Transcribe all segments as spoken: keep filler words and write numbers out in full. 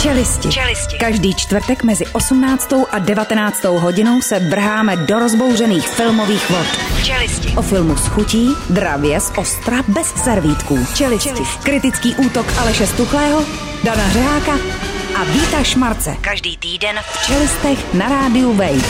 Čelisti. Čelisti. Každý čtvrtek mezi osmnáctou a devatenáctou hodinou se vrháme do rozbouřených filmových vod. Čelisti. O filmu s chutí, dravě, z ostra, bez servítků. Čelisti. Čelisti. Kritický útok Aleše Stuchlého, Dana Řeháka a Víta Šmarce. Každý týden v Čelistech na rádiu Wave.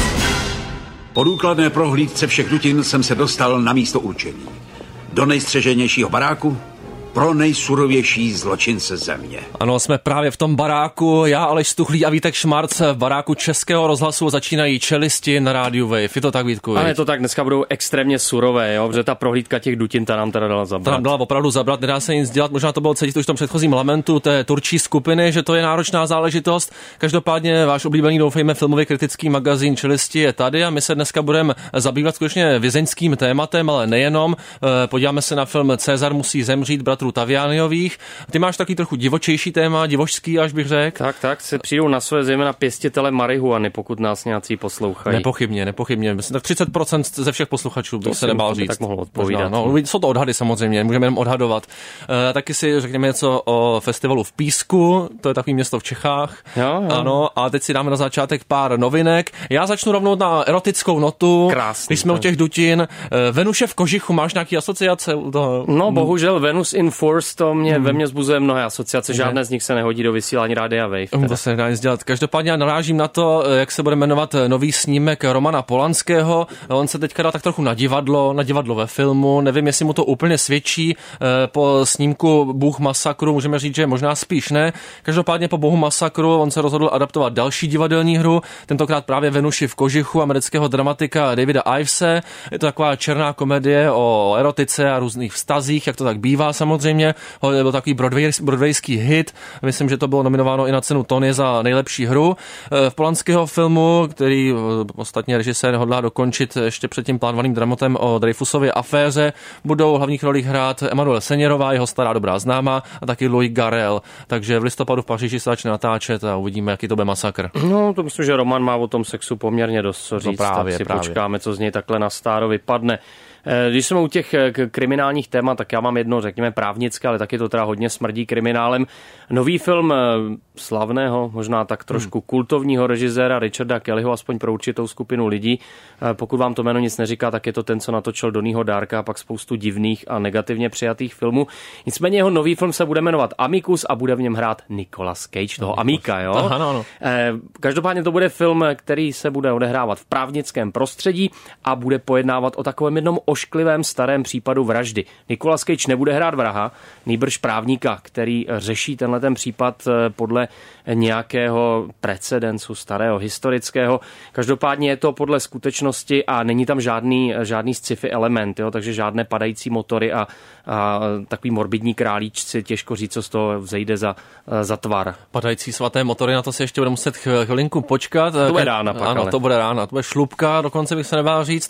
Po důkladné prohlídce všech dutin jsem se dostal na místo určení. Do nejstřeženějšího baráku pro nejsurovější zločince země. Ano, jsme právě v tom baráku. Já, Aleš Stuchlý a Vítek Šmarc v baráku Českého rozhlasu začínají Čelisti na rádiu Wave. Je to tak, Vítku? Ale je to tak, dneska budou extrémně surové, jo, protože ta prohlídka těch dutin ta nám teda dala zabrat. Ta nám dala opravdu zabrat, nedá se nic dělat. Možná to bylo cítit už v tom předchozím lamentu té turčí skupiny, že to je náročná záležitost. Každopádně váš oblíbený, doufejme, filmově kritický magazín Čelisti je tady a my se dneska budeme zabývat skutečně vězeňským tématem, ale nejenom. Podíváme se na film Cezar musí zemřít bratru Taviániových. Ty máš taky trochu divočejší téma, divočský, až bych řekl. Tak, tak, se přijdou na své zejména pěstitele marihuany, pokud nás nějací poslouchají. Nepochybně, nepochybně. Myslím, tak třicet procent ze všech posluchačů bych se nebál říct. Tak mohl odpovídat. No, jsou to odhady samozřejmě, můžeme jenom odhadovat. E, taky si řekněme něco o festivalu v Písku, to je takový město v Čechách. Jo, jo. Ano, a teď si dáme na začátek pár novinek. Já začnu rovnou na erotickou notu. Krásný. Když jsme u těch dutin. E, Venuše v kožichu, máš nějaký asociace u toho? No, bohužel Venus in Force to mě, hmm. ve mně vzbuzuje mnohé asociace, žádné z nich se nehodí do vysílání Rádia Wave. Teda. To se nedá nic dělat. Každopádně já narážím na to, jak se bude jmenovat nový snímek Romana Polanského. On se teďka dá tak trochu na divadlo, na divadlo ve filmu. Nevím, jestli mu to úplně svědčí. Po snímku Bůh masakru můžeme říct, že možná spíš ne. Každopádně po Bohu masakru on se rozhodl adaptovat další divadelní hru, tentokrát právě Venuši v kožichu amerického dramatika Davida Ivese. Je to taková černá komedie o erotice a různých vztazích, jak to tak bývá samozřejmě. Byl takový Broadway, broadwayský hit. Myslím, že to bylo nominováno i na cenu Tony za nejlepší hru. V Polanského filmu, který ostatně režisér hodlá dokončit ještě před tím plánovaným dramatem o Dreyfusově aféře, budou v hlavních rolích hrát Emanuelle Seněrová, jeho stará dobrá známá, a taky Louis Garrel. Takže v listopadu v Paříži se začne natáčet a uvidíme, jaký to bude masakr. No, to myslím, že Roman má o tom sexu poměrně dost co říct. Právě, tak si právě. počkáme, co z něj takhle na stáro vypadne. Když jsme u těch kriminálních témat, tak já mám jedno, řekněme, právnické, ale taky to teda hodně smrdí kriminálem. Nový film slavného, možná tak trošku hmm. kultovního režiséra Richarda Kellyho, aspoň pro určitou skupinu lidí. Pokud vám to jméno nic neříká, tak je to ten, co natočil Donnieho Darka a pak spoustu divných a negativně přijatých filmů. Nicméně jeho nový film se bude jmenovat Amicus a bude v něm hrát Nicolas Cage, toho Amíka, jo? Aha, no, no. Každopádně to bude film, který se bude odehrávat v právnickém prostředí a bude pojednávat o takovém jednom ošklivém starém případu vraždy. Nicolas Cage nebude hrát vraha, nýbrž právníka, který řeší tenhle ten případ podle nějakého precedencu starého, historického. Každopádně je to podle skutečnosti a není tam žádný, žádný sci-fi element, jo? Takže žádné padající motory a, a takový morbidní králíčci, těžko říct, co z toho vzejde za, za tvar. Padající svaté motory, na to se ještě bude muset chvilinku počkat. To bude rána pak, Ano, ale. to bude rána, to bude šlupka, dokonce bych se nebál říct.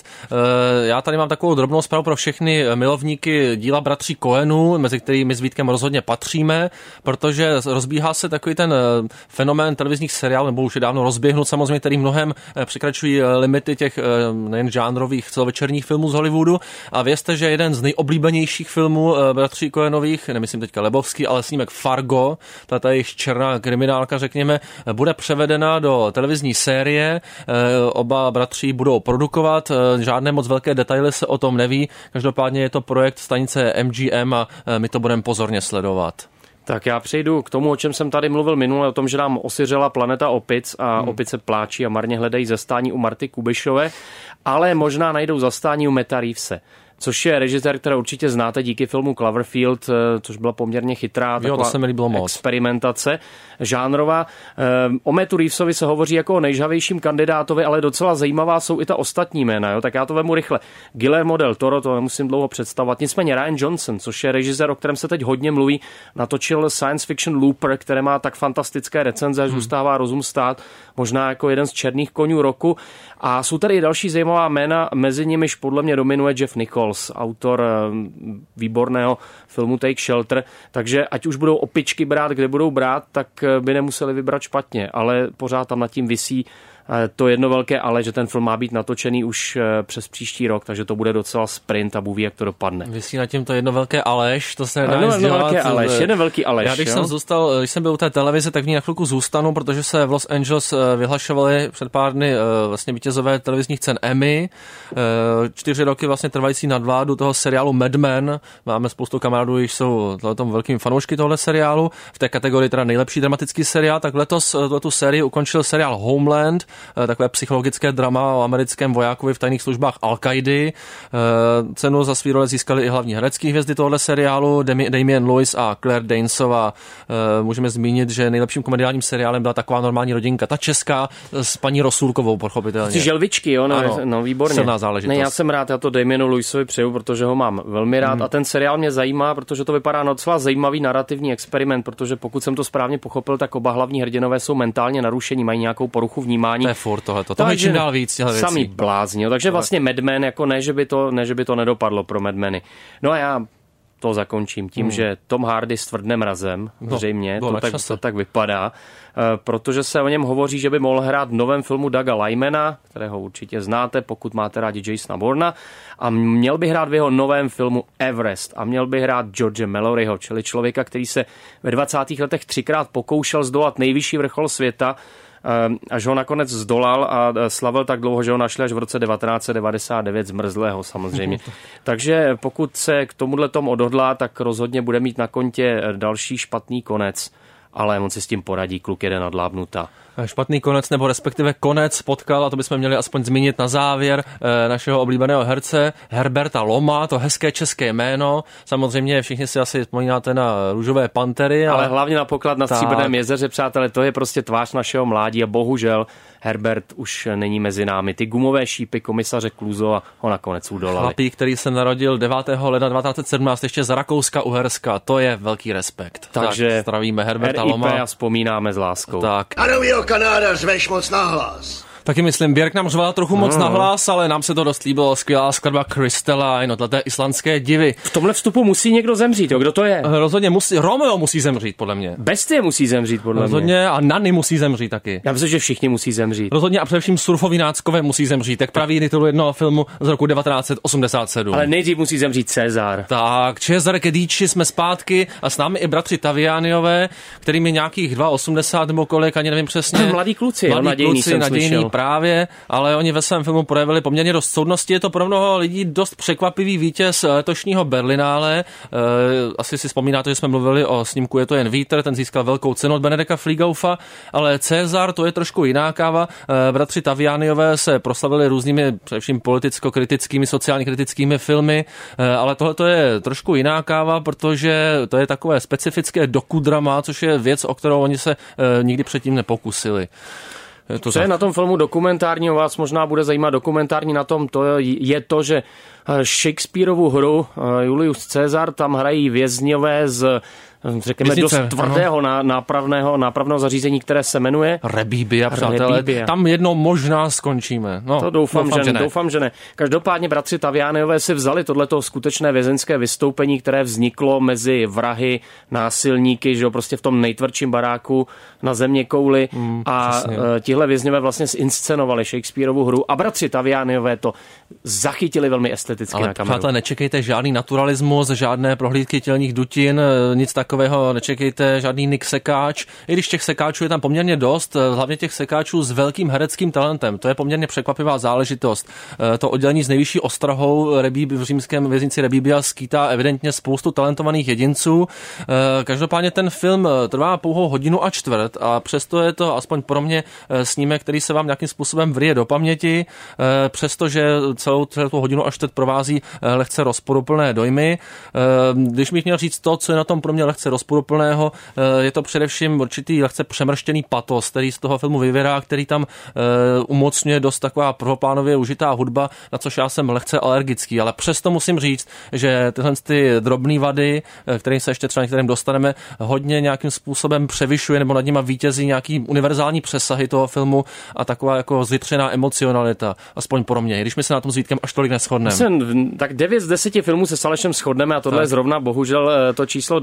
Já tady mám takovou drobnou zprávu pro všechny milovníky díla bratří Coenů, mezi kterými s Vítkem rozhodně patříme, protože rozbíhá se takový ten fenomén televizních seriálů, nebo už je dávno rozběhnut samozřejmě, který mnohem překračují limity těch nejen žánrových celovečerních filmů z Hollywoodu. A vězte, že jeden z nejoblíbenějších filmů bratří Coenových, nemyslím teďka Lebovský, ale snímek Fargo, ta jejich černá kriminálka, řekněme, bude převedena do televizní série. Oba bratří budou produkovat, žádné moc velké detaily se o tom neví. Každopádně je to projekt stanice M G M a my to budeme pozorně sledovat. Tak já přejdu k tomu, o čem jsem tady mluvil minule, o tom, že nám osiřela planeta opic a hmm. opice pláčí a marně hledají zastání u Marty Kubišové, ale možná najdou zastání u Meta Reevese, což je režisér, který určitě znáte díky filmu Cloverfield, což byla poměrně chytrá jo, to se mi líbilo moc. Experimentace žánrová. O Mattu Reevesovi se hovoří jako o nejžhavějším kandidátovi, ale docela zajímavá jsou i ta ostatní jména, jo? Tak já to vemu rychle. Guillermo del Toro, to nemusím dlouho představovat. Nicméně Rian Johnson, což je režisér, o kterém se teď hodně mluví, natočil science fiction Looper, které má tak fantastické recenze, až hmm. zůstává rozum stát, možná jako jeden z černých konňů roku. A jsou tady i další zajímavá jména, mezi nimiž podle mě dominuje Jeff Nichols, autor výborného filmu Take Shelter, takže ať už budou opičky brát, kde budou brát, tak by nemuseli vybrat špatně, ale pořád tam nad tím visí to jedno velké ale, že ten film má být natočený už přes příští rok, takže to bude docela sprint a Bůh ví, jak to dopadne. Vysí na tím to jedno velké aleš, to se nedá jedno, nic jedno dělat. Velké aleš, jeden velký aleš. Já když jo? jsem zůstal, když jsem byl u té televize, tak v ní na chvilku zůstanu, protože se v Los Angeles vyhlašovali před pár dny vlastně vítězové televizních cen Emmy. Čtyři roky vlastně trvající nadvládu toho seriálu Mad Men. Máme spoustu kamarádů, již jsou tom velkými fanoušky tohle seriálu. V té kategorii teda nejlepší dramatický seriál, tak letos tu sérii ukončil seriál Homeland, takové psychologické drama o americkém vojákovi v tajných službách Al-Kaidy. Cenu za svý role získali i hlavní herecký hvězdy tohohle seriálu, Damian Lewis a Claire Danesová. Můžeme zmínit, že nejlepším komediálním seriálem byla Taková normální rodinka, ta česká s paní Rosůlkovou, pochopitelně. Ty želvičky, jo, no, ano, no výborně. Silná záležitost. Ne, já jsem rád, já to Damianu Lewisovi přeju, protože ho mám velmi rád hmm. a ten seriál mě zajímá, protože to vypadá na docela zajímavý narrativní experiment, protože pokud jsem to správně pochopil, tak oba hlavní hrdinové jsou mentálně narušení, mají nějakou poruchu vnímání. To je furt tohleto. To je čím dál víc těchto věcí. Samý blázni, jo. Takže vlastně Mad Men, jako ne, že by to, ne, že by to nedopadlo pro Mad Meny. No a já to zakončím tím, hmm. že Tom Hardy stvrdne mrazem, no, zřejmě, to tak, to tak vypadá, protože se o něm hovoří, že by mohl hrát v novém filmu Douga Lymana, kterého určitě znáte, pokud máte rádi Jasona Bourna, a měl by hrát v jeho novém filmu Everest a měl by hrát George Malloryho, čili člověka, který se ve dvacátých letech třikrát pokoušel zdolat nejvyšší vrchol světa, až ho nakonec zdolal a slavil tak dlouho, že ho našli až v roce devatenáct set devadesát devět, zmrzlého samozřejmě. Takže pokud se k tomuhle tomu odhodlá, tak rozhodně bude mít na kontě další špatný konec, ale on si s tím poradí, kluk jede nadlábnuta. Špatný konec, nebo respektive konec potkal, a to bychom měli aspoň zmínit na závěr, našeho oblíbeného herce Herberta Loma, to hezké české jméno. Samozřejmě všichni si asi vzpomínáte na Růžové pantery. Ale, ale hlavně na Poklad na Stříbrném jezeře, přátelé, to je prostě tvář našeho mládí a bohužel Herbert už není mezi námi. Ty gumové šípy komisaře Kluzova ho nakonec udolali. Chlapík, který se narodil devátého ledna devatenáct set sedmnáct ještě za Rakouska-Uherska, to je velký respekt. Takže tak zdravíme Herberta R I P Loma. A vzpomínáme s láskou. Tak. A novýho Kanáda řveš moc nahlas. Taky myslím, Björk nám řvala trochu moc no. nahlas, ale nám se to dost líbilo. Skvělá skladba Crystalline, no, té islandské divy. V tomhle vstupu musí někdo zemřít, jo? Kdo to je? Rozhodně musí, Romeo musí zemřít, podle mě. Bestie musí zemřít, podle Rozhodně, mě. a Nany musí zemřít taky. Já myslím, že všichni musí zemřít. Rozhodně a především surfoví náckové musí zemřít, tak praví titul jednoho filmu z roku devatenáct set osmdesát sedm. Ale nejdřív musí zemřít Cezar. Tak, Cesare Chedici, jsme zpátky a s námi i bratři Tavianiové, kterým je nějakých osmdesát dva nebo kolik, ani nevím přesně. Mladí kluci, Mladí nadějný, kluci, nadějný právě. Ale oni ve svém filmu projevili poměrně dost soudnosti. Je to pro mnoho lidí dost překvapivý vítěz letošního Berlinále. E, asi si vzpomínáte, že jsme mluvili o snímku Je to jen vítr, ten získal velkou cenu od Benedeka Fliegaufa, ale Cezar, to je trošku jiná káva. E, bratři Tavianiové se proslavili různými, především politicko-kritickými, sociálně kritickými filmy, e, ale tohle to je trošku jiná káva, protože to je takové specifické dokudrama, což je věc, o kterou oni se e, nikdy předtím nepokusili. Je to Co tak. je na tom filmu dokumentární, vás možná bude zajímat dokumentární na tom, to je to, že Shakespeareovu hru Julius Caesar tam hrají vězňové z řekněme Věznice, dost tvrdého ná, nápravného, nápravného zařízení, které se jmenuje Rebíbia, přátelé. Rebíbia. Tam jednou možná skončíme. No, to doufám, doufám, že, že ne. doufám, že ne. Každopádně bratři Tavianiové si vzali tohleto skutečné vězeňské vystoupení, které vzniklo mezi vrahy, násilníky, že jo, prostě v tom nejtvrdším baráku na zeměkouli mm, a přesně. Tihle vězňové vlastně zinscenovali Shakespearovu hru a bratři Tavianiové to zachytili velmi esteticky ale na kameru. Přátelé, nečekejte žádný naturalismus, žádné prohlídky tělních dutin, nic takového nečekejte, žádný Nick Sekáč. I když těch sekáčů je tam poměrně dost, hlavně těch sekáčů s velkým hereckým talentem. To je poměrně překvapivá záležitost. To oddělení s nejvyšší ostrahou v římském věznici Rebíbia skýtá evidentně spoustu talentovaných jedinců. Každopádně ten film trvá pouhou hodinu a čtvrt a přesto je to aspoň pro mě snímek, který se vám nějakým způsobem vryje do paměti, přestože celou tu hodinu a čtvrt provází lehce rozporuplné dojmy. Když bych měl říct to, co je na tom pro mě lehce rozporuplného, je to především určitý lehce přemrštěný patos, který z toho filmu vyvěrá, který tam umocňuje dost taková prvoplánově užitá hudba, na což já jsem lehce alergický, ale přesto musím říct, že tyhle ty drobné vady, kterým se ještě třeba některým dostaneme, hodně nějakým způsobem převyšuje nebo nad nima vítězí nějaký univerzální přesahy toho filmu a taková jako zjitřená emocionalita, aspoň pro mě, když my se na tom s Vítkem až tolik neshodneme. Tak devět z deseti filmů se s Alešem shodneme a tohle tak. je zrovna bohužel to číslo deset.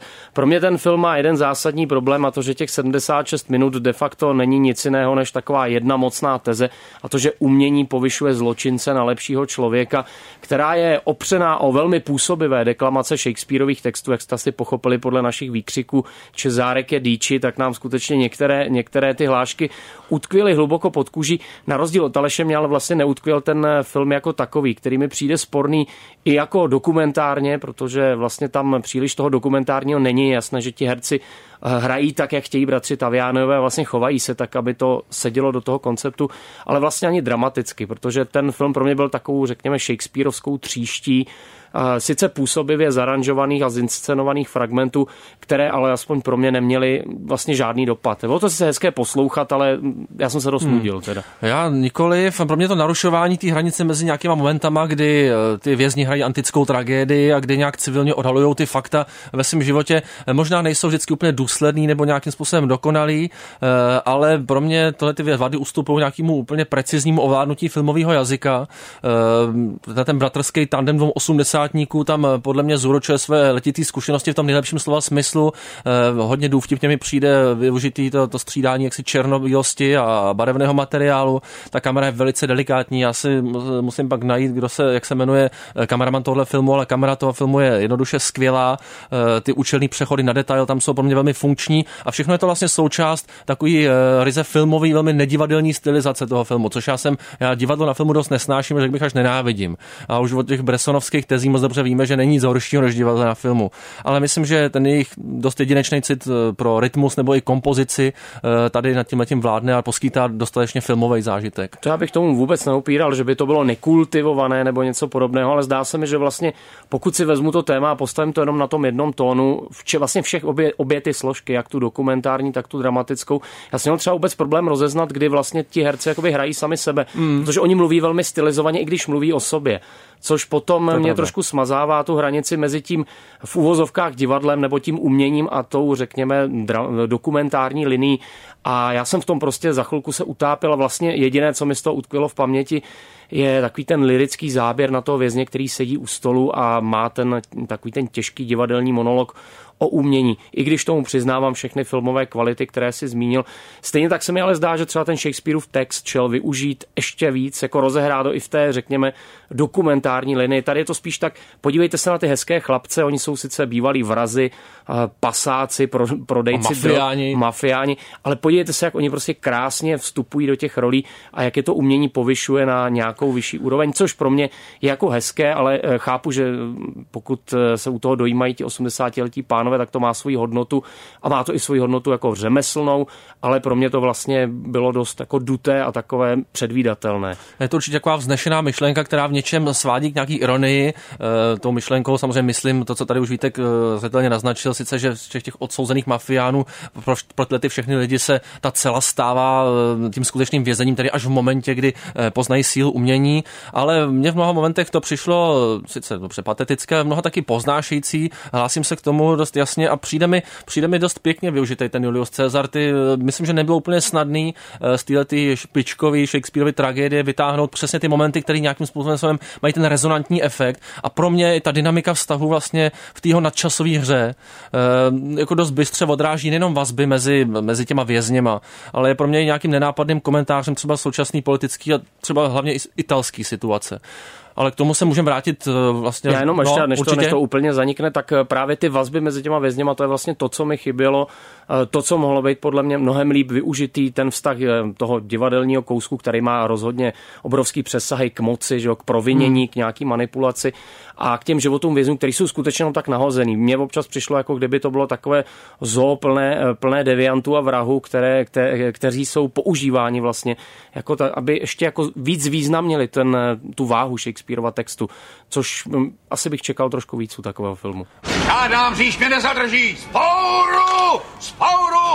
Pro mě ten film má jeden zásadní problém a to, že těch sedmdesát šest minut de facto není nic jiného než taková jedna mocná teze a to, že umění povyšuje zločince na lepšího člověka, která je opřená o velmi působivé deklamace Shakespeareových textů, jak jste asi pochopili podle našich výkřiků Čezárek je dýči, tak nám skutečně některé, některé ty hlášky utkvěly hluboko pod kůží. Na rozdíl od Aleše mě ale vlastně neutkvěl ten film jako takový, který mi přijde sporný i jako dokumentárně, protože vlastně tam příliš toho dokumentárního není. Jasné, že ti herci hrají tak, jak chtějí bratři Taviánové, vlastně chovají se tak, aby to sedělo do toho konceptu, ale vlastně ani dramaticky, protože ten film pro mě byl takovou, řekněme, shakespearovskou tříští, sice působivě zaranžovaných a zinscenovaných fragmentů, které ale aspoň pro mě neměly vlastně žádný dopad. Bylo to sice hezké poslouchat, ale já jsem se dost nudil teda. Já nikoliv. Pro mě to narušování té hranice mezi nějakýma momentama, kdy ty vězni hrají antickou tragédii a kdy nějak civilně odhalují ty fakta ve svém životě, možná nejsou vždycky úplně důsledný nebo nějakým způsobem dokonalý, ale pro mě tohle ty vady ustupují nějakému úplně preciznímu ovládnutí filmového jazyka. Ten bratrský tandem dvou osmdesátníků tam podle mě zúročuje své letitý zkušenosti v tom nejlepším slova smyslu. Hodně důvtipně mi přijde využitý to, to střídání jaksi černobílosti a barevného materiálu. Ta kamera je velice delikátní. Já si musím pak najít, kdo se, jak se jmenuje kameraman tohle filmu, ale kamera toho filmu je jednoduše skvělá. Ty účelný přechody na detail tam jsou pro mě velmi funkční a všechno je to vlastně součást takový ryze filmový, velmi nedivadelní stylizace toho filmu, což já jsem, já divadlo na filmu dost nesnáším, řekl bych až nenávidím. A už od těch bressonovských tezí moc dobře víme, že není nic horšího než divadlo na filmu. Ale myslím, že ten jejich dost jedinečný cit pro rytmus nebo i kompozici tady nad tím letím vládne a poskytá dostatečně filmový zážitek. To já bych tomu vůbec neupíral, že by to bylo nekultivované nebo něco podobného, ale zdá se mi, že vlastně pokud si vezmu to téma a postavím to jenom na tom jednom tónu, vše, vlastně všech obě, obě ty složky, jak tu dokumentární, tak tu dramatickou. Já jsem měl třeba vůbec problém rozeznat, kdy vlastně ti herci jakoby hrají sami sebe, mm. protože oni mluví velmi stylizovaně, i když mluví o sobě. Což potom mě pravda. trošku smazává tu hranici mezi tím v uvozovkách divadlem nebo tím uměním a tou, řekněme, dra- dokumentární linií. A já jsem v tom prostě za chvilku se utápil a vlastně jediné, co mi z toho utkvělo v paměti, je takový ten lyrický záběr na toho vězně, který sedí u stolu a má ten takový ten těžký divadelní monolog o umění. I když tomu přiznávám všechny filmové kvality, které si zmínil. Stejně tak se mi ale zdá, že třeba ten Shakespeareův text šel využít ještě víc, jako rozehrát to i v té, řekněme, dokumentární linii. Tady je to spíš tak, podívejte se na ty hezké chlapce, oni jsou sice bývalí vrazi, pasáci, pro, prodejci, mafiáni. Dro, mafiáni, ale podívejte se, jak oni prostě krásně vstupují do těch rolí a jak je to umění povyšuje na nějakou vyšší úroveň, což pro mě je jako hezké, ale chápu, že pokud se u toho dojímají ti osmdesátiletí pánové, tak to má svoji hodnotu a má to i svoji hodnotu jako řemeslnou, ale pro mě to vlastně bylo dost jako duté a takové předvídatelné. Je to určitě taková vznešená myšlenka, která v něčem svádí k nějaký ironii. E, tou myšlenkou samozřejmě myslím to, co tady už Vítek zřetelně naznačil, sice, že z těch odsouzených mafiánů pro, pro ty všechny lidi se ta cela stává tím skutečným vězením, tedy až v momentě, kdy poznají sílu umění, ale mně v mnoha momentech to přišlo sice dobře patetické, mnoha taky poznášející. Hlásím se k tomu dost jasně a přijde mi, přijde mi dost pěkně využitej ten Julius Caesar. Ty, myslím, že nebylo úplně snadný z této špičkový Shakespeareovy tragédie vytáhnout přesně ty momenty, které nějakým způsobem mají ten rezonantní efekt. A pro mě ta dynamika vztahu vlastně v tého nadčasové hře jako dost bystře odráží nejenom vazby mezi, mezi těma vězněma, ale je pro mě nějakým nenápadným komentářem třeba současný politický a třeba hlavně i italský situace. Ale k tomu se můžeme vrátit vlastně. Já jenom ještě, no, než, to, než to úplně zanikne, tak právě ty vazby mezi těma vězněma, to je vlastně to, co mi chybělo, to, co mohlo být podle mě mnohem líp využitý, ten vztah toho divadelního kousku, který má rozhodně obrovský přesahy k moci, že, k provinění, hmm. k nějaký manipulaci a k těm životům vězňů, který jsou skutečně tak nahozený. Mně občas přišlo, jako kdyby to bylo takové zoo plné, plné deviantů a vrahů, které, které, kteří jsou používáni vlastně, jako ta, aby ještě jako víc významnili ten, tu váhu Shakespeareova textu, což asi bych čekal trošku víc u takového filmu. Žádám, říš mě nezadrží! Spouru! Spouru!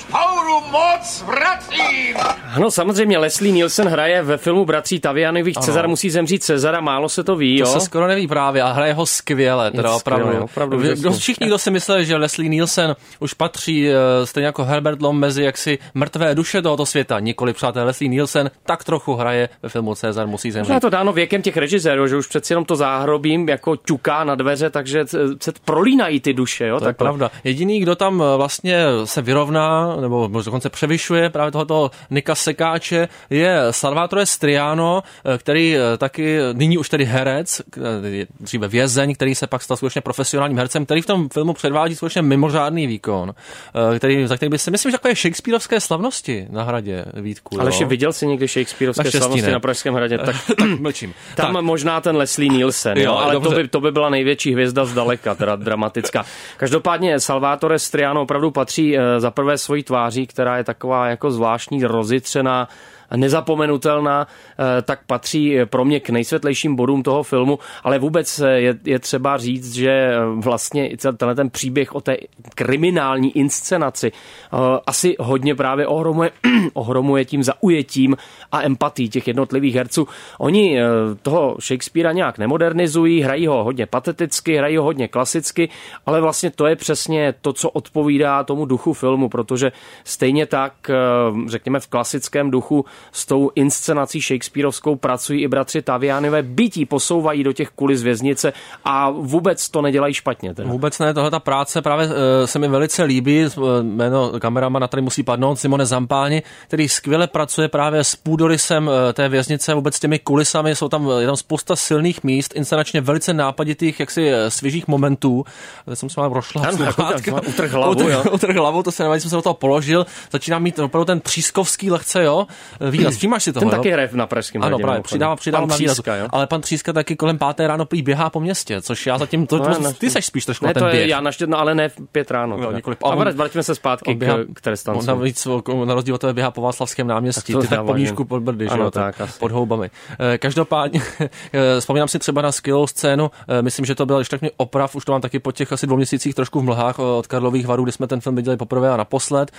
Vzpouru moc vracím! Ano, samozřejmě Leslie Nielsen hraje ve filmu Bratří Tavianových Cezar musí zemřít Cezara, málo se to ví, jo? To se skoro neví právě a hraje ho skvěle, teda opravdu. Skvěle, opravdu kdo, všichni, kdo si mysleli, že Leslie Nielsen už patří stejně jako Herbert Lom mezi jaksi mrtvé duše tohoto světa, nikoli přátel Leslie Nielsen, tak trochu hraje ve filmu Cezar musí zemřít. Je to dáno věkem těch režisérů, že už přeci jenom to záhrobím jako ťuká na dveře, takže se prolínají ty duše, jo? To je pravda. Jediný, kdo tam vlastně se vyrovná, nebo dokonce převyšuje právě tohoto Nika Sekáče, je Salvatore Striano, který taky nyní už tedy herec, dříve vězeň, který se pak stal skutečně profesionálním hercem, který v tom filmu předvádí skutečně mimořádný výkon, který, za který by si myslím, že takové shakespearovské slavnosti na hradě, Vítku. Ale ještě viděl jsi někdy shakespearovské slavnosti ne. na Pražském hradě? Tak, tak mlčím. Tam tak. Možná ten Leslie Nielsen, jo, jo, ale to by, to by byla největší hvězda zdaleka, teda dramatická. Každopádně Salvatore Striano opravdu patří za prvé svojí tváří, která je taková jako zvláštní, rozjitřená, nezapomenutelná, tak patří pro mě k nejsvětlejším bodům toho filmu, ale vůbec je, je třeba říct, že vlastně tenhle ten příběh o té kriminální inscenaci asi hodně právě ohromuje, ohromuje tím zaujetím a empatí těch jednotlivých herců. Oni toho Shakespearea nějak nemodernizují, hrají ho hodně pateticky, hrají ho hodně klasicky, ale vlastně to je přesně to, co odpovídá tomu duchu filmu, protože stejně tak, řekněme v klasickém duchu, s tou inscenací shakespearovskou pracují i bratři Tavianové, bytí posouvají do těch kulis věznice a vůbec to nedělají špatně. Teda. Vůbec ne, tohle ta práce právě uh, se mi velice líbí, jméno kameramana tady musí padnout, Simone Zampáni, který skvěle pracuje právě s půdorysem uh, té věznice, vůbec s těmi kulisami, jsou tam, je tam spousta silných míst, inscenačně velice nápaditých, jaksi svěžích momentů. Teď jsem se mal rošla. Utrh hlavu, jo. Utrh hlavu, to se nevadí, jsem se do toho položil, začíná mít opravdu ten třískovský lehce, jo. Výraz, všímáš si toho, ten jo? taky hraje na Pražském hradě. Ano, právě, přidává, přidává na výrazu. Ale pan Tříska taky kolem páté ráno prý běhá po městě, což já zatím, to, to, no, ty seš spíš trošku ne, na ten to běh. Je, já naštět, no, ale ne v pět ráno. No, a on, vrátíme se zpátky běhá, k, k trestanci. On navíc, na rozdíl od tebe běhá po Václavském náměstí, tak ty tak po Mníšku pod Brdy, ano, že tak, pod houbami. Každopádně, vzpomínám si třeba na skvělou scénu, myslím, že to byl ještě takový oprav, už to mám taky po těch asi dvou měsících trošku v mlhách od Karlových Varů, kdy jsme ten film viděli poprvé a naposled.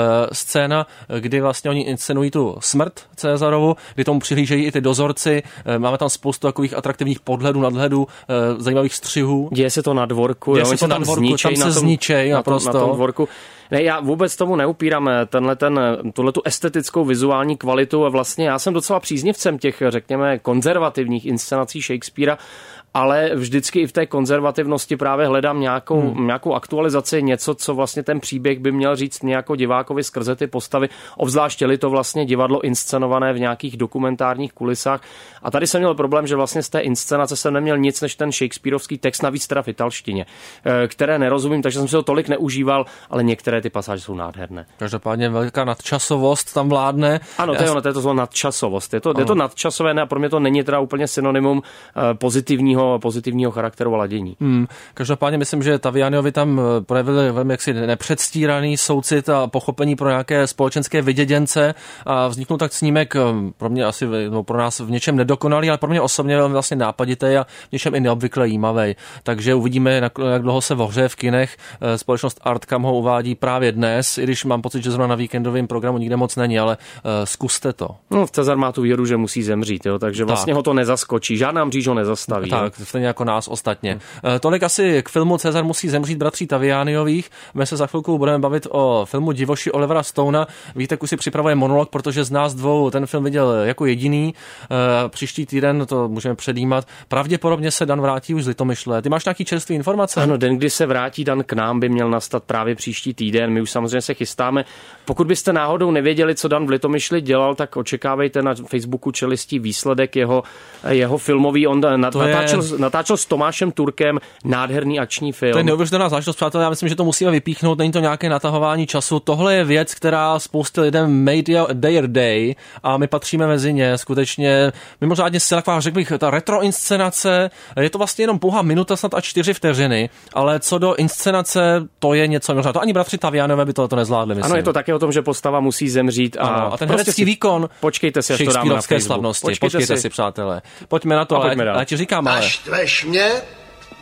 Scéna, kdy vlastně oni inscenují tu smrt Cezarovu, kdy tomu přihlížejí i ty dozorci. Máme tam spoustu takových atraktivních podhledů, nadhledů, zajímavých střihů. Děje se to na dvorku, Děje jo, se to na tam, dvorku, zničej, tam se zničej na naprosto. Na tom dvorku. Ne, já vůbec tomu neupírám tenhle ten, tuhletu estetickou vizuální kvalitu a vlastně já jsem docela příznivcem těch, řekněme, konzervativních inscenací Shakespearea, ale vždycky i v té konzervativnosti právě hledám nějakou, hmm. nějakou aktualizaci, něco, co vlastně ten příběh by měl říct nějakou divákovi skrze ty postavy, obzvláště-li to vlastně divadlo inscenované v nějakých dokumentárních kulisách. A tady jsem měl problém, že vlastně z té inscenace jsem neměl nic než ten shakespearovský text, navíc teda v italštině, které nerozumím, takže jsem si ho tolik neužíval, ale některé ty pasáže jsou nádherné. Každopádně velká nadčasovost tam vládne. Ano, to je, ono, to je to zlo nadčasovost. Je to, je to nadčasové, ne, a pro mě to není teda úplně synonymum pozitivního pozitivního charakteru a ladění. Hmm. Každopádně myslím, že Tavianiovi tam projevili velmi jaksi nepředstíraný soucit a pochopení pro nějaké společenské vyděděnce a vzniknul tak snímek pro mě asi, no, pro nás v něčem nedokonalý, ale pro mě osobně velmi vlastně nápaditý a v něčem i neobvykle jímavý. Takže uvidíme, jak dlouho se ohřeje v kinech. Společnost Artcam ho uvádí právě dnes, i když mám pocit, že zrovna na víkendovém programu nikde moc není, ale uh, zkuste to. No, Cezar má tu výhodu, že musí zemřít, jo, takže vlastně tak. Ho to nezaskočí, žádná mříž ho nezastaví. Tak, stejně jako nás ostatně. Hmm. Tolik asi k filmu Cezar musí zemřít bratří Tavianiových. My se za chvilku budeme bavit o filmu Divoši Olivera Stonea. Vítek už si připravuje monolog, protože z nás dvou ten film viděl jako jediný. Příští týden to můžeme předjímat. Pravděpodobně se Dan vrátí už z Litomyšle. Ty máš nějaký čerstvý informace? Ano, den, kdy se vrátí Dan k nám, by měl nastat právě příští týden. My už samozřejmě se chystáme. Pokud byste náhodou nevěděli, co Dan v Litomyšli dělal, tak očekávejte na Facebooku Čelistí výsledek jeho, jeho filmový. On natáčel, je... natáčel s Tomášem Turkem nádherný akční film. To je neuvěřitelná záležitost, přátelé. Já myslím, že to musíme vypíchnout. Není to nějaké natahování času. Tohle je věc, která spoustě lidem made their day a my patříme mezi ně. Skutečně mimořádně si taková, řekl bych, ta retro inscenace. Je to vlastně jenom pouhá minuta, snad a čtyři vteřiny, ale co do inscenace, to je něco mimořádného. To ani bratři Tavianové by to, to nezvládli, myslím. Ano, je to také o tom, že postava musí zemřít a, ano, a ten prostě herecký si, výkon. Počkejte si, až to dáme na Facebook. Slavnosti. Počkejte, počkejte si. si, přátelé. Pojďme na to, ale já ti říkám, ale... Naštveš mě a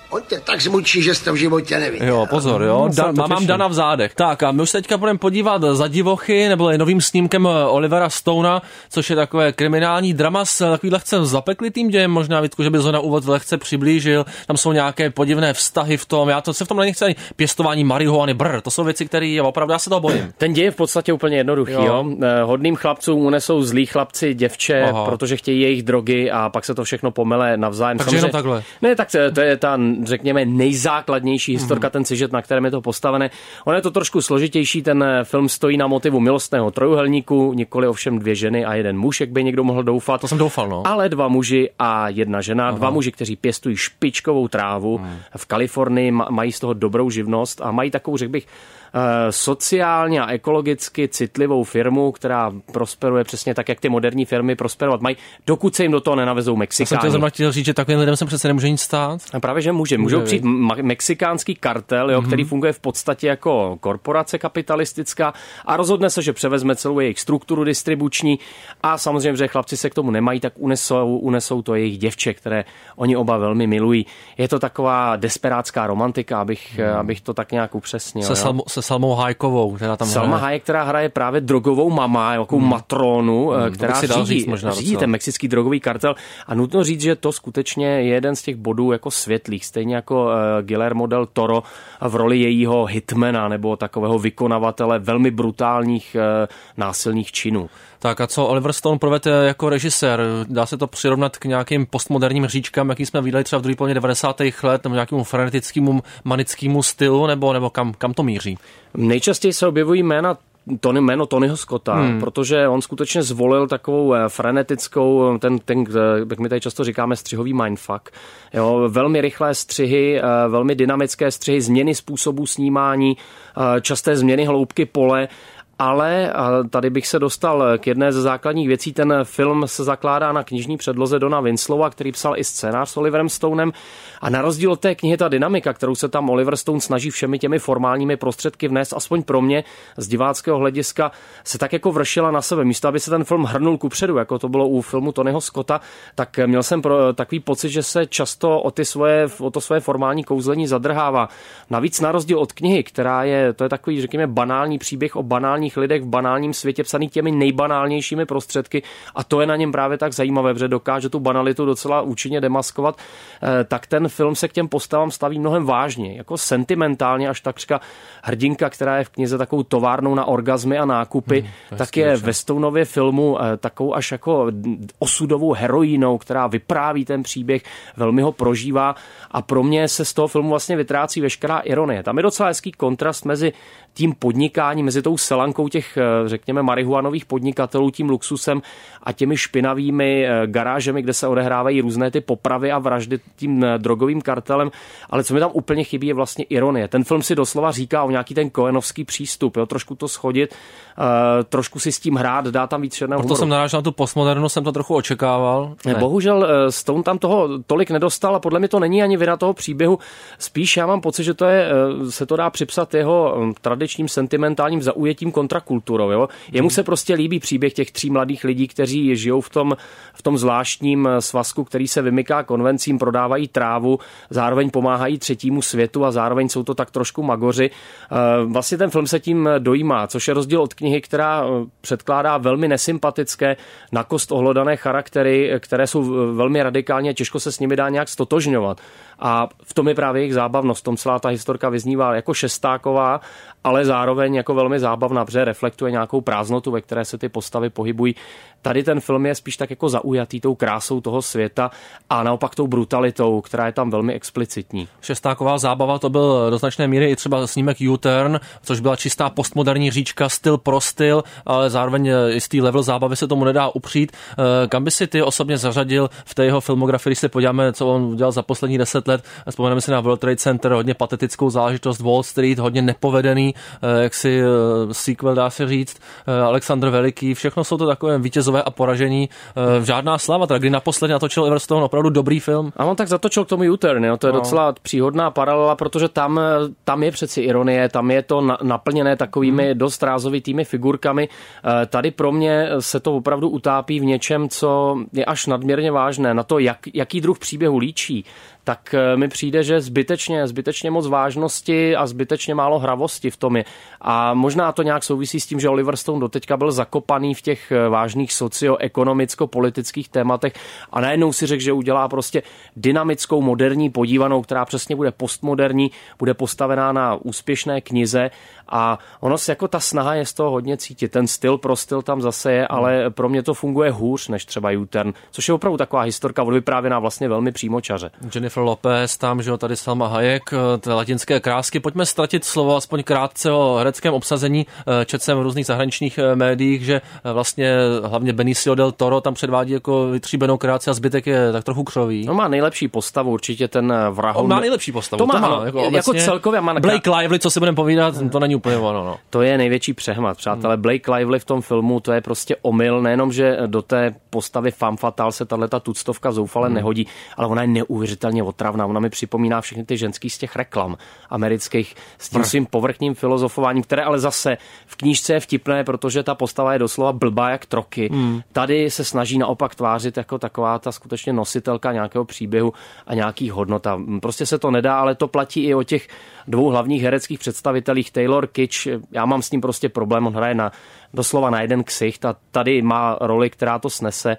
On tě tak zmučí, že jsi to v životě neviděl. Jo, pozor, jo. Da, mám, mám Dana v zádech. Tak a my už se teďka budeme podívat Za divochy, nebo je novým snímkem Olivera Stonea, což je takové kriminální drama s takový lehce zapeklitým dějem, možná Vítku, že by to na úvod lehce přiblížil. Tam jsou nějaké podivné vztahy v tom. Já to se v tom nechci ani pěstování marihuany, brr. To jsou věci, které opravdu já se toho bojím. Ten děj je v podstatě úplně jednoduchý, jo. jo. Hodným chlapcům unesou zlí chlapci děvče, Aha. protože chtějí jejich drogy a pak se to všechno pomele navzájem. Takže jenom takhle. Ne, tak to je ta, řekněme, nejzákladnější historka, mm. ten sižet, na kterém je to postavené. On je to trošku složitější, ten film stojí na motivu milostného trojuhelníku, nikoli ovšem dvě ženy a jeden muž, jak by někdo mohl doufat. To jsem doufal, no. Ale dva muži a jedna žena, Aha. dva muži, kteří pěstují špičkovou trávu mm. v Kalifornii, mají z toho dobrou živnost a mají takovou, řekl bych, sociálně a ekologicky citlivou firmu, která prosperuje přesně tak, jak ty moderní firmy prosperovat mají, dokud se jim do toho nenavezou Mexikáni. Já jsem chtěl říct, že takovým lidem se přece nemůže nic stát. A právě, že může. Můžou přijít ma- mexikánský kartel, jo, mm-hmm. který funguje v podstatě jako korporace kapitalistická a rozhodne se, že převezme celou jejich strukturu distribuční a samozřejmě, že chlapci se k tomu nemají, tak unesou, unesou to jejich děvče, které oni oba velmi milují. Je to taková desperácká romantika, abych, mm. abych to tak nějak upřesnil. Se, Salmo, se Salmou Haykovou, která tam Salma hraje. Hayek, která hraje právě drogovou mama, jakou hmm. matronu, hmm, která řídí, říct možná řídí ten mexický drogový kartel. A nutno říct, že to skutečně je jeden z těch bodů jako světlých, stejně jako uh, Guillermo del Toro v roli jejího hitmana nebo takového vykonavatele velmi brutálních uh, násilných činů. Tak a co Oliver Stone provede jako režisér? Dá se to přirovnat k nějakým postmoderním hříčkám, jaký jsme viděli třeba v druhé polovině devadesátých let, nebo nějakému frenetickému manickému stylu, nebo, nebo kam, kam to míří? Nejčastěji se objevují jména Tony, jméno Tonyho Scotta, hmm. protože on skutečně zvolil takovou frenetickou, ten, ten, jak my tady často říkáme, střihový mindfuck. Jo, velmi rychlé střihy, velmi dynamické střihy, změny způsobu snímání, časté změny hloubky pole. Ale tady bych se dostal k jedné ze základních věcí. Ten film se zakládá na knižní předloze Dona Winslowa, který psal i scénář s Oliverem Stonem. A na rozdíl od té knihy ta dynamika, kterou se tam Oliver Stone snaží všemi těmi formálními prostředky vnést, aspoň pro mě z diváckého hlediska, se tak jako vršila na sebe. Místo, aby se ten film hrnul kupředu, jako to bylo u filmu Tonyho Scotta, tak měl jsem pro, takový pocit, že se často o, ty svoje, o to svoje formální kouzlení zadrhává. Navíc na rozdíl od knihy, která je, to je takový, řekněme, banální příběh o banálních lidech v banálním světě psaný těmi nejbanálnějšími prostředky a to je na něm právě tak zajímavé, protože dokáže tu banalitu docela účinně demaskovat, tak ten film se k těm postavám staví mnohem vážně, jako sentimentálně až takřka hrdinka, která je v knize takovou továrnou na orgazmy a nákupy, hmm, tak je ve Stoneově filmu takovou až jako osudovou heroínou, která vypráví ten příběh, velmi ho prožívá a pro mě se z toho filmu vlastně vytrácí veškerá ironie. Tam je docela hezký kontrast mezi tím podnikáním, mezi tou selankou těch, řekněme, marihuanových podnikatelů, tím luxusem a těmi špinavými garážemi, kde se odehrávají různé ty popravy a vraždy tím drogovým kartelem. Ale co mi tam úplně chybí, je vlastně ironie. Ten film si doslova říká o nějaký ten coenovský přístup, jo? Trošku to schodit, uh, trošku si s tím hrát, dá tam víc černého humoru. Proto jsem narážel na tu postmodernu, jsem to trochu očekával. Ne. Bohužel Stone tam toho tolik nedostal a podle mě to není ani vina toho příběhu. Spíš já mám pocit, že to je, se to dá připsat jeho tradičním sentimentálním zaujetím kontrakulturou. Jo? Jemu se prostě líbí příběh těch tří mladých lidí, kteří žijou v tom, v tom zvláštním svazku, který se vymyká konvencím, prodávají trávu, zároveň pomáhají třetímu světu a zároveň jsou to tak trošku magoři. Vlastně ten film se tím dojímá, což je rozdíl od knihy, která předkládá velmi nesympatické, na kost ohlodané charaktery, které jsou velmi radikálně, těžko se s nimi dá nějak stotožňovat. A v tom je právě jejich zábavnost. V tom celá ta historka vyznívá jako šestáková, ale zároveň jako velmi zábavná, protože reflektuje nějakou prázdnotu, ve které se ty postavy pohybují. Tady ten film je spíš tak jako zaujatý tou krásou toho světa a naopak tou brutalitou, která je tam velmi explicitní. Šestáková zábava, to byl do značné míry i třeba snímek U-turn, což byla čistá postmoderní říčka, styl pro styl, ale zároveň jistý level zábavy se tomu nedá upřít. Kam by si ty osobně zařadil v té jeho filmografii, když se podíváme, co on udělal za poslední deset let, vzpomeneme si na World Trade Center, hodně patetickou záležitost, Wall Street, hodně nepovedený úspěšný, jaksi sequel, dá se říct, Alexandr Veliký, všechno jsou to takové vítězové a poražení, žádná slava, tak kdy naposledy natočil Oliver Stone opravdu dobrý film. A on tak zatočil k tomu U-turn, jo? To je no. docela příhodná paralela, protože tam, tam je přeci ironie, tam je to na, naplněné takovými hmm. dost rázovitými figurkami. Tady pro mě se to opravdu utápí v něčem, co je až nadměrně vážné, na to, jak, jaký druh příběhu líčí, tak mi přijde, že zbytečně, zbytečně moc vážnosti a zbytečně málo hravosti v tom je. A možná to nějak souvisí s tím, že Oliver Stone doteďka byl zakopaný v těch vážných socioekonomicko-politických tématech a najednou si řekl, že udělá prostě dynamickou, moderní podívanou, která přesně bude postmoderní, bude postavená na úspěšné knize a ono se jako ta snaha je z toho hodně cítit. Ten styl pro styl tam zase je, ale pro mě to funguje hůř než třeba U-turn, což je opravdu taková historka odvyprávěná vlastně velmi přímočaře. Jennifer Lopez, tam, že jo, tady Salma Hayek, ty latinské krásky. Pojďme ztratit slovo aspoň krátce o hereckém obsazení. Četl jsem v různých zahraničních médiích, že vlastně hlavně Benicio del Toro tam předvádí jako vytříbenou kreaci a zbytek je tak trochu křový. No má nejlepší postavu, určitě ten vrahoun. On má nejlepší postavu. To má, to má no, jako, jako celkově má. Blake Lively, co si budeme povídat, to není úplně ono. No. To je největší přehmat, přátelé. Hmm. Blake Lively v tom filmu, to je prostě omyl, nejenom, že do té postavy femme fatale se tato tuctovka zoufale hmm. nehodí, ale ona je neuvěřitelně otravná. Ona mi připomíná všechny ty ženský z těch reklam amerických s tím svým povrchním filozofováním, které ale zase v knížce je vtipné, protože ta postava je doslova blbá jak troky. Hmm. Tady se snaží naopak tvářit jako taková ta skutečně nositelka nějakého příběhu a nějakých hodnot. Prostě se to nedá, ale to platí i o těch dvou hlavních hereckých představitelích. Taylor Kitsch, já mám s ním prostě problém, on hraje na, doslova na jeden ksicht a tady má roli, která to snese,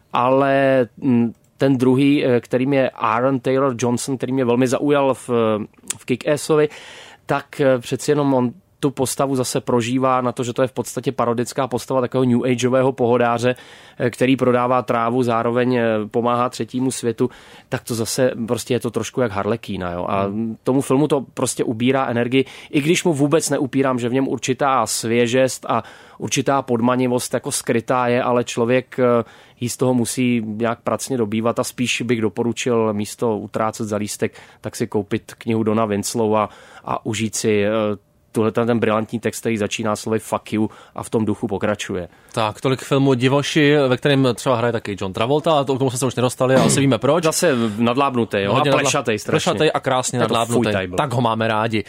ale ten druhý, kterým je Aaron Taylor Johnson, který mě velmi zaujal v, v Kick-Assovi, tak přeci jenom on tu postavu zase prožívá na to, že to je v podstatě parodická postava takového new ageového pohodáře, který prodává trávu, zároveň pomáhá třetímu světu, tak to zase prostě je to trošku jak Harlekína. Jo? A tomu filmu to prostě ubírá energii, i když mu vůbec neupírám, že v něm určitá svěžest a určitá podmanivost jako skrytá je, ale člověk jí z toho musí nějak pracně dobývat a spíš bych doporučil místo utrácet za lístek, tak si koupit knihu Dona Winslowa a užít si tuhle ten brilantní text, který začíná slovy fuck you a v tom duchu pokračuje. Tak, tolik filmu Divoši, ve kterém třeba hraje taky John Travolta, a to, k tomu jsme se už nedostali, ale asi víme proč. Zase nadlábnutý, jo, hodně a plešatej strašně. Plešatej a krásně nadlábnutý. Tak ho máme rádi.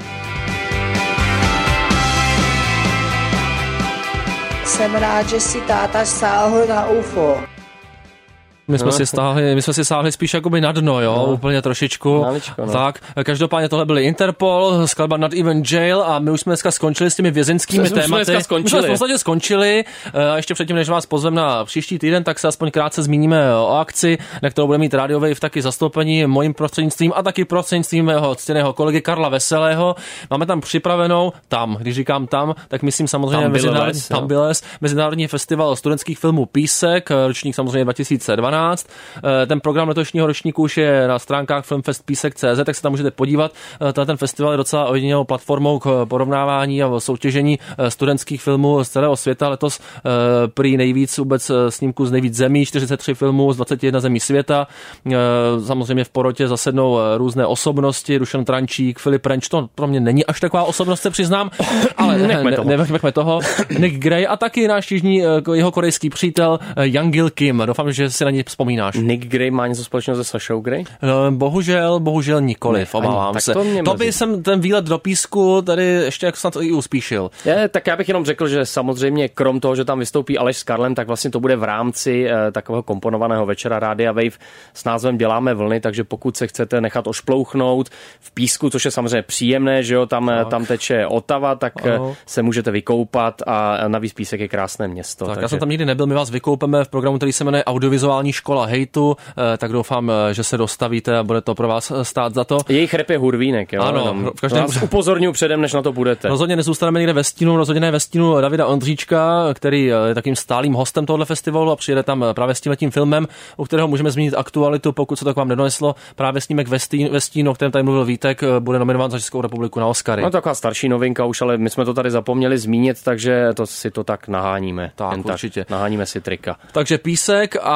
Jsem rád, že si táta sáhl na U F O. My jsme, no. si stáhli, my jsme si sáhli spíš jakoby na dno, jo, no. úplně trošičku. Maličko, no. Tak, každopádně tohle byly Interpol, skladba Not Even Jail a my už jsme dneska skončili s těmi vězeňskými tématy. My jsme skončili. My jsme v podstatě skončili. A ještě předtím, než vás pozvem na příští týden, tak se aspoň krátce zmíníme o akci, na kterou bude mít Radio Wave taky zastoupení mojím prostřednictvím a taky prostřednictvím mého ctěného kolegy Karla Veselého. Máme tam připravenou, tam, když říkám tam, tak myslím samozřejmě tam mezinárodní, les, tam les, Mezinárodní festival studentských filmů Písek, ročník samozřejmě dva tisíce dvanáct. Ten program letošního ročníku už je na stránkách filmfest písek tečka cé zet, tak se tam můžete podívat. Ten festival je docela ojedinělou platformou k porovnávání a soutěžení studentských filmů z celého světa. Letos prý nejvíc vůbec snímků z nejvíc zemí, čtyřicet tři filmů z dvacet jedna zemí světa. Samozřejmě v porotě zasednou různé osobnosti, Dušan Trančík, Filip Renč, to pro mě není až taková osobnost, se přiznám, ale nechme toho. Ne, nechme toho. Nick Gray a taky náš jižní jeho korejský přítel Young Gil Kim. Doufám, že si na něj vzpomínáš. Nick Gray má něco společného se Sashou Gray? Bohužel, bohužel nikoliv, ne, obávám ani, se. To, to by jsem ten výlet do Písku tady ještě jak snad i uspíšil. Je, tak já bych jenom řekl, že samozřejmě krom toho, že tam vystoupí Aleš s Karlem, tak vlastně to bude v rámci eh, takového komponovaného večera Rádia Wave s názvem Děláme vlny, takže pokud se chcete nechat ošplouchnout v Písku, což je samozřejmě příjemné, že jo, tam, tam teče Otava, tak Aho. se můžete vykoupat a navíc Písek je krásné město. Tak takže... já jsem tam nikdy nebyl, my vás vykoupeme v programu, který se jmenuje Audiovizuální škola hejtu, tak doufám, že se dostavíte a bude to pro vás stát za to. Jejich rap je hurvínek, jo. Ano, tam, v každém... vás upozorňuji předem, než na to budete. Rozhodně nezůstaneme někde ve stínu, rozhodně ne ve stínu Davida Ondříčka, který je takým stálým hostem tohoto festivalu a přijede tam právě s tímhletím filmem, u kterého můžeme zmínit aktualitu, pokud se to k vám nedoneslo. Právě snímek ve stínu, ve stínu, o kterém tady mluvil Vítek, bude nominován za Českou republiku na Oscary. No taková starší novinka už, ale my jsme to tady zapomněli zmínit, takže to si to tak naháníme. Tak, určitě. Tak, naháníme si trika. Takže Písek a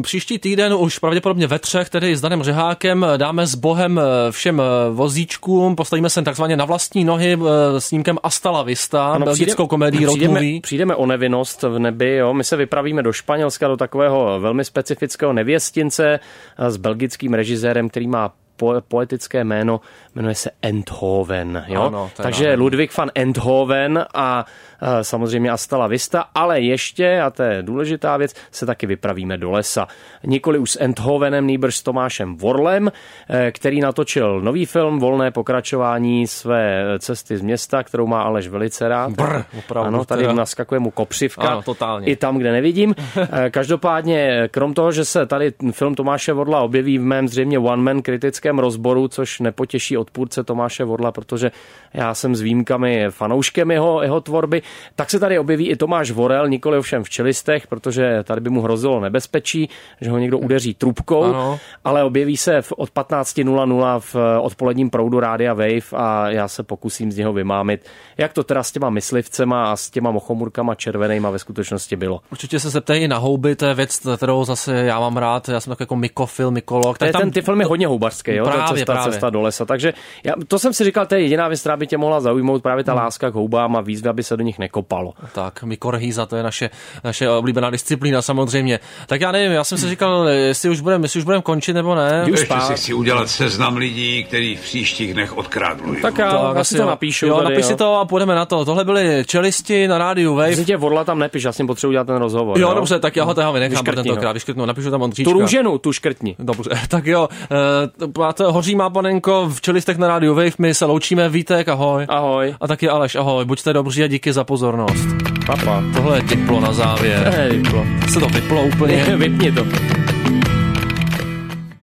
příští týden už pravděpodobně ve třech, tedy s Danem Řehákem, dáme s Bohem všem vozíčkům, postavíme se takzvaně na vlastní nohy snímkem Hasta la Vista, ano, belgickou komedii road movie. Přijdeme o nevinnost v nebi, jo. My se vypravíme do Španělska, do takového velmi specifického nevěstince s belgickým režisérem, který má poetické jméno, jmenuje se Eindhoven. Jo? Ano, takže nádherný. Ludwig van Eindhoven a e, samozřejmě Hasta la Vista, ale ještě, a to je důležitá věc, se taky vypravíme do lesa. Nikoli už s Eindhovenem, nýbrž s Tomášem Worlem, e, který natočil nový film, volné pokračování své cesty z města, kterou má Aleš velice rád. Brr, opravdu. Ano, tady teda naskakuje mu kopřivka. Ano, totálně. I tam, kde nevidím. E, každopádně, krom toho, že se tady film Tomáše Worla objeví v mém zřejmě one-man kritickém rozboru, což nepotěší odpůrce Tomáše Worla, protože já jsem s výjimkami fanouškem jeho, jeho tvorby, tak se tady objeví i Tomáš Worel, nikoli ovšem v čelistech, protože tady by mu hrozilo nebezpečí, že ho někdo udeří trubkou, ano. Ale objeví se v, od patnáct nula nula v odpoledním proudu Rádia Wave a já se pokusím z něho vymámit, jak to teda s těma myslivcema a s těma mochomurkama červenejma ve skutečnosti bylo. Určitě se zeptej i na houby, to je věc, kterou zase já mám rád, já jsem tak jako mykofil, mykolog. Tak tam, ten ty film je hodně houbařský, jo, právě, cesta, právě. cesta do lesa, takže já, to jsem si říkal, to je jediná věc, která by tě mohla zaujmout, právě ta hmm. láska k houbám a výzvy, aby se do nich nekopalo. Tak, mykorhýza, to je naše, naše oblíbená disciplína samozřejmě. Tak já nevím, já jsem si říkal, jestli už budeme budem končit nebo ne. Ještě si chci udělat seznam lidí, který v příštích dnech odkrádlu. Tak já, tak, já si to napíšu. Jo, tady, napiš jo. si to a půjdeme na to. Tohle byli čelisti na rádiu Wave. Jestli tě Worla tam nepiš, já jsem potřebuji dělat ten rozhovor. Jo, jo? dobře, tak já ho toho vynechám pro tentokrát, vyškrtnu, napíšu tam Ondříčka. Tu růženu, tu škrtni. Dobře, tak jo, máte hoří má panenko v čelistech na rádiu Wave, my se loučíme, Vítek, ahoj. Ahoj. A taky Aleš, ahoj, buďte dobří a díky za pozornost. Papa. Tohle je diplo na závěr. To je diplo. Se to vyplo úplně. Vypni to.